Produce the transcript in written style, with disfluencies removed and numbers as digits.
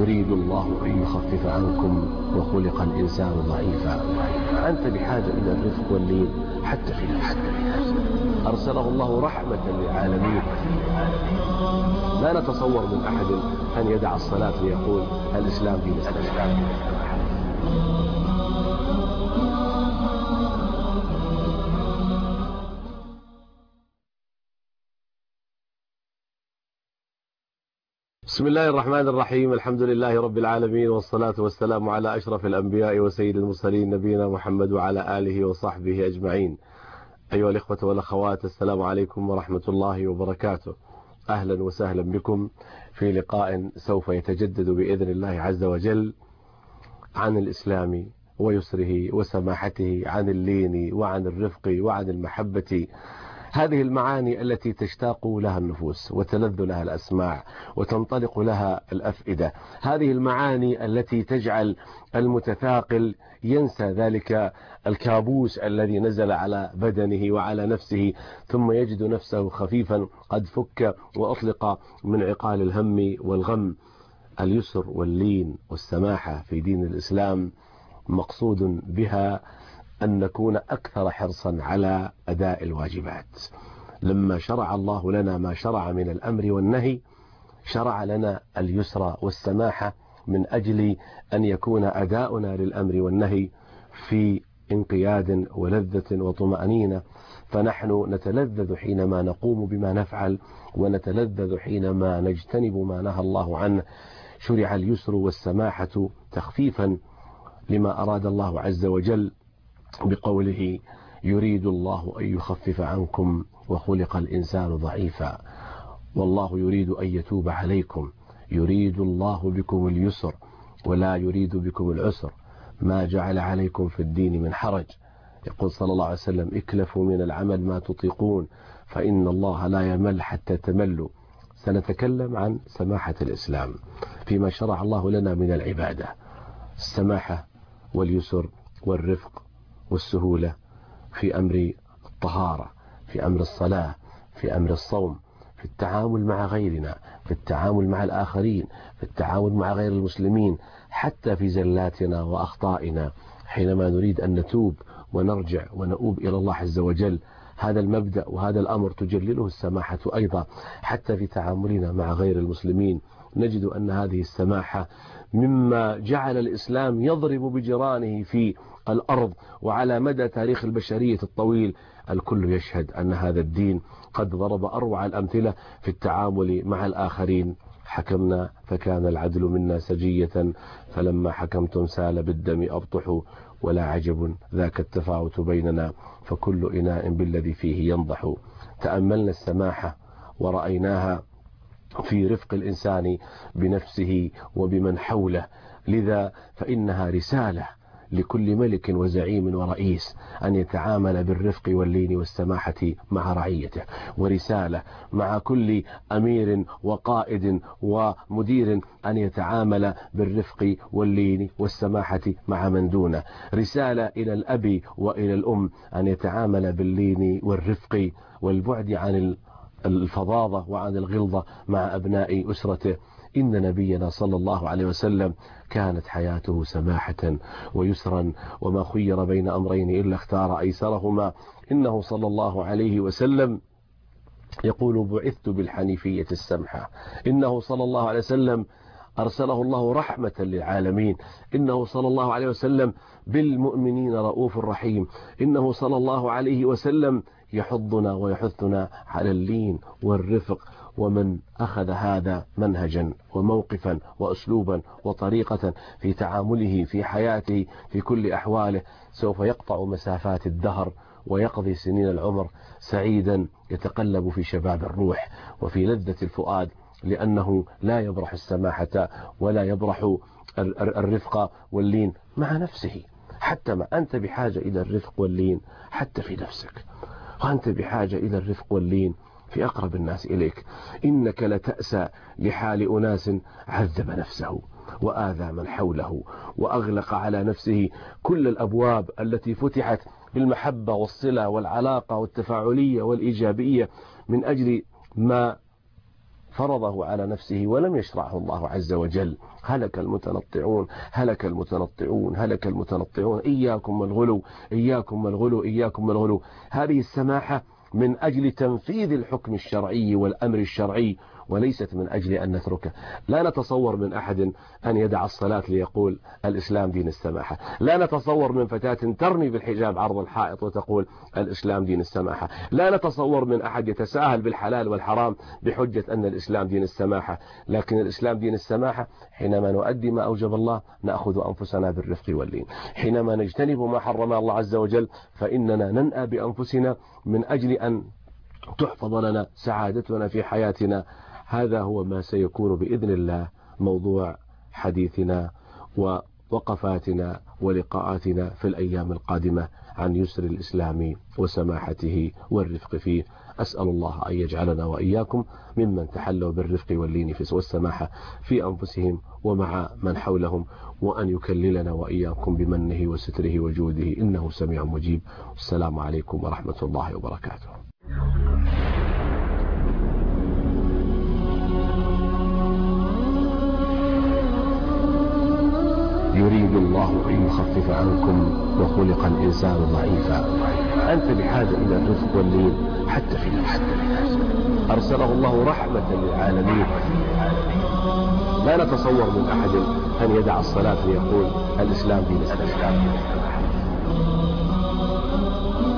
يريد الله أن يخفف عنكم وخلق الإنسان ضعيفا. أنت بحاجة إلى الرفق واللين حتى في نفسك. أرسله الله رحمة للعالمين. لا نتصور من أحد أن يدع الصلاة ليقول الإسلام دين السماحة. بسم الله الرحمن الرحيم. الحمد لله رب العالمين، والصلاة والسلام على أشرف الأنبياء وسيد المرسلين نبينا محمد وعلى آله وصحبه أجمعين. أيها الإخوة والأخوات، السلام عليكم ورحمة الله وبركاته. أهلا وسهلا بكم في لقاء سوف يتجدد بإذن الله عز وجل عن الإسلام ويسره وسماحته، عن اللين وعن الرفق وعن المحبة، هذه المعاني التي تشتاق لها النفوس وتلذ لها الأسماع وتنطلق لها الأفئدة، هذه المعاني التي تجعل المتثاقل ينسى ذلك الكابوس الذي نزل على بدنه وعلى نفسه، ثم يجد نفسه خفيفا قد فك وأطلق من عقال الهم والغم. اليسر واللين والسماحة في دين الإسلام مقصود بها أن نكون أكثر حرصا على أداء الواجبات. لما شرع الله لنا ما شرع من الأمر والنهي، شرع لنا اليسر والسماحة من أجل أن يكون أداؤنا للأمر والنهي في انقياد ولذة وطمأنينة، فنحن نتلذذ حينما نقوم بما نفعل، ونتلذذ حينما نجتنب ما نهى الله عنه. شرع اليسر والسماحة تخفيفا لما أراد الله عز وجل بقوله يريد الله أن يخفف عنكم وخلق الإنسان ضعيفا، والله يريد أن يتوب عليكم، يريد الله بكم اليسر ولا يريد بكم العسر، ما جعل عليكم في الدين من حرج. يقول صلى الله عليه وسلم اكلفوا من العمل ما تطيقون فإن الله لا يمل حتى تملوا. سنتكلم عن سماحة الإسلام فيما شرع الله لنا من العبادة، السماحة واليسر والرفق والسهولة في أمر الطهارة، في أمر الصلاة، في أمر الصوم، في التعامل مع غيرنا، في التعامل مع الآخرين، في التعامل مع غير المسلمين، حتى في زلاتنا وأخطائنا حينما نريد أن نتوب ونرجع ونؤوب إلى الله عز وجل. هذا المبدأ وهذا الأمر تجلله السماحة أيضا. حتى في تعاملنا مع غير المسلمين نجد أن هذه السماحة مما جعل الإسلام يضرب بجيرانه في الأرض. وعلى مدى تاريخ البشرية الطويل الكل يشهد أن هذا الدين قد ضرب أروع الأمثلة في التعامل مع الآخرين. حكمنا فكان العدل منا سجية، فلما حكمتم سال بالدم أبطحوا، ولا عجب ذاك التفاوت بيننا، فكل إناء بالذي فيه ينضح. تأملنا السماحة ورأيناها في رفق الإنسان بنفسه وبمن حوله، لذا فإنها رسالة لكل ملك وزعيم ورئيس أن يتعامل بالرفق واللين والسماحة مع رعيته، ورسالة مع كل أمير وقائد ومدير أن يتعامل بالرفق واللين والسماحة مع من دونه، رسالة إلى الأب وإلى الأم أن يتعامل باللين والرفق والبعد عن الفظاظة وعن الغلظة مع أبناء أسرته. إن نبينا صلى الله عليه وسلم كانت حياته سماحة ويسرا، وما خير بين أمرين إلا اختار أيسرهما. إنه صلى الله عليه وسلم يقول بعثت بالحنيفية السمحة. إنه صلى الله عليه وسلم أرسله الله رحمة للعالمين. إنه صلى الله عليه وسلم بالمؤمنين رؤوف رحيم. إنه صلى الله عليه وسلم يحضنا ويحثنا على اللين والرفق. ومن أخذ هذا منهجا وموقفا وأسلوبا وطريقة في تعامله في حياته في كل أحواله سوف يقطع مسافات الدهر ويقضي سنين العمر سعيدا يتقلب في شباب الروح وفي لذة الفؤاد، لأنه لا يبرح السماحة ولا يبرح الرفق واللين مع نفسه. حتى ما أنت بحاجة إلى الرفق واللين حتى في نفسك، وأنت بحاجة إلى الرفق واللين في أقرب الناس إليك. إنك لتأسى لحال أناس عذب نفسه وآذى من حوله وأغلق على نفسه كل الأبواب التي فتحت بالمحبة والصلة والعلاقة والتفاعلية والإيجابية من أجل ما فرضه على نفسه ولم يشرعه الله عز وجل. هلك المتنطعون هلك المتنطعون هلك المتنطعون، إياكم والغلو إياكم والغلو إياكم والغلو. هذه السماحة من أجل تنفيذ الحكم الشرعي والأمر الشرعي، وليست من أجل أن نتركه. لا نتصور من أحد أن يدع الصلاة ليقول الإسلام دين السماحة. لا نتصور من فتاة ترمي بالحجاب عرض الحائط وتقول الإسلام دين السماحة. لا نتصور من أحد يتساهل بالحلال والحرام بحجة أن الإسلام دين السماحة. لكن الإسلام دين السماحة حينما نؤدي ما أوجب الله نأخذ أنفسنا بالرفق واللين، حينما نجتنب ما حرم الله عز وجل فإننا ننأى بأنفسنا من أجل أن تحفظ لنا سعادتنا في حياتنا. هذا هو ما سيكون بإذن الله موضوع حديثنا ووقفاتنا ولقاءاتنا في الأيام القادمة عن يسر الإسلام وسماحته والرفق فيه. أسأل الله أن يجعلنا وإياكم ممن تحلوا بالرفق واللين والسماحة في أنفسهم ومع من حولهم، وأن يكللنا وإياكم بمنه وستره وجوده إنه سميع مجيب. السلام عليكم ورحمة الله وبركاته. يريد الله أن يخفف عنكم وخلق الإنسان ضعيفا. أنت بحاجة إلى الرفق واللين حتى في نفسك. أرسله الله رحمة للعالمين. لا نتصور من أحد أن يدع الصلاة ليقول الإسلام دين السماحة.